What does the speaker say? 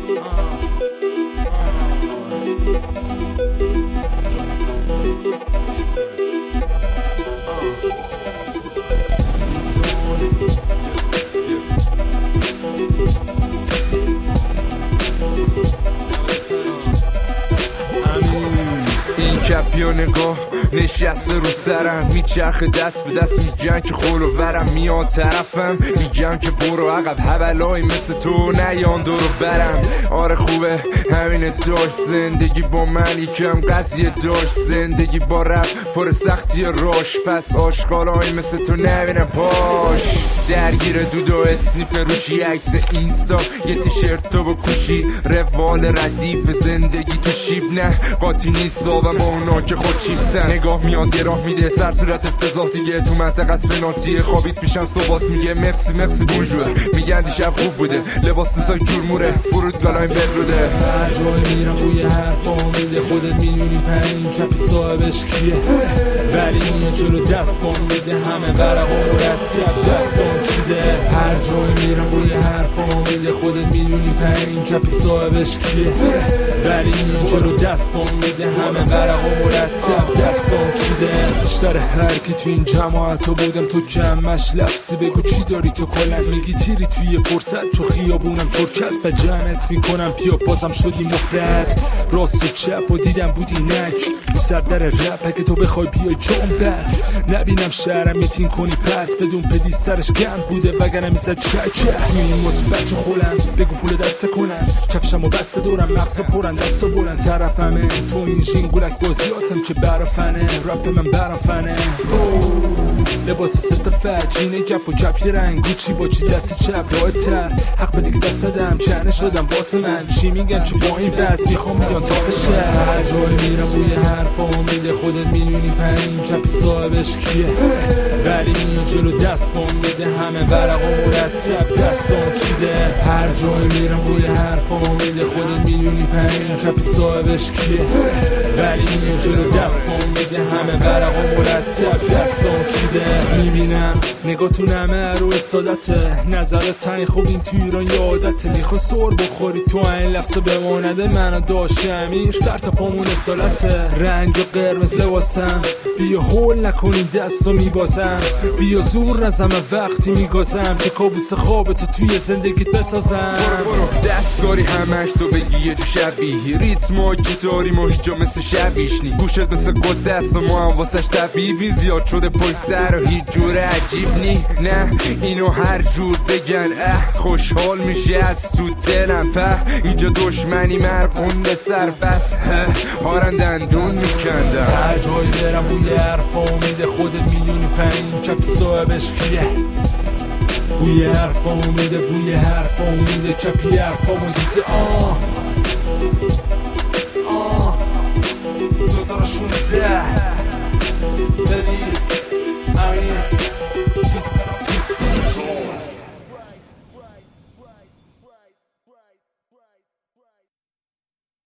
این کپی و نگاه نشسته رو سرم، میچرخه دست به دست، میگن که خول و ورم میاد طرفم، میگن که برو عقب هبلایی مثل تو نیان دورو برم. آره خوبه همینه داشت زندگی با من یکم قضیه داشت، زندگی با رب پر سختی راش، پس آشغالایی مثل تو نبینم پاش. درگیر دود و اسنیف روشی عکس اینستا، یه تیشرت تو بکوشی روال ردیف زندگی تو شیب، نه قاطی نیست و با اونا که خود چیفتن. نگاه میاد یه راه میده سر صورت افتضاح دیگه، تو منطقه از پنالتی خوابید پیشم صبحات میگه مرسی مرسی بونجور، میگن دیشب خوب بوده لباس دوستای جورموره فرودگالایم بدروده. هر جای میرم بوی حرفا میده، خودت میدونی پنج کپی صاحبش کیه، ولی میاد جلو دست بام میده همه ورق و مرتب دستان چیده. هر جای میرم بوی حرفا میده، خودت میدونی پنج کپی صاحبش کیه، ولی میاد جلو دست بام میده همه ورق و مرتب دستان چیده. بیشتر هر کی تو این جماعتو بودم تو جمعش لفظی بگو چی داری تو کلن، میگی تیری توی فرصت چو خیابونم ترکست به جمعت میکنم پیا بازم شدی مفرد، راست و چپ و دیدم بودی نک تو سردر رپ اگه تو بخوای بیای جام بد نبینم شهرم میتین کنی پس بدون پدی سرش گند بوده وگرنه میزد چکت. تو این مثبت چو خولم بگو پول دسته کنن، کفشم و بسته دورم مغزا پرن دستا بلند طرفمه، تو این ژینگولک بازیاتم که برافنه رپ من برافنه. لباس ست فرجینه گپ و گپ یه رنگ گوچی با چی دست چپ راه تر حق بده که دست دادم چنه شدم واسه من، چی میگن چون با این وضع میخوام میگن تا بشه. هر جای میرم بوی حرفا میده، خودت میدونی پنج کپی صاحبش کیه، ولی میاد جلو دست بام میده همه ورق و مرتب دستان چیده. هر جای میرم بوی حرفا میده، خودت میدونی پنج کپی صاحبش کیه، ولی میاد جلو دست بام میده همه ورق و مرتب دستان چیده. میبینم نگاهتون همه رو سادته، نظرت تنگ خوب این تو ایران یادته، میخوای سر بخوری تو این لفظه بمانده منو داشت امیر سر تا پامون اصالته، رنگ قرمز لباسم بیا هول نکنی دستو میبازم، بیا زور نزم وقتی میگازم که کابوس خوابتو توی زندگیت بسازم. برو دستگاری همش تو بگی یه جو شبیه، ریتم و گیتاری ما هیچ جا مثل شبیش نی، گوشت مثل گل دست و ما هم واسش طبیبی زیاد شده پشت سر و هیچ جور عجیب نی، نه اینو هر جور بگن خوشحال میشه از تو دلم په، اینجا دشمنی مرقونده سر بس هارن دندون میکندم. هر جایی برم بوی حرفا میده، خودت میدونی پنج کپی صاحبش کیه، بوی حرفا میده بوی حرفا میده کپی حرفا میده 2016 ببین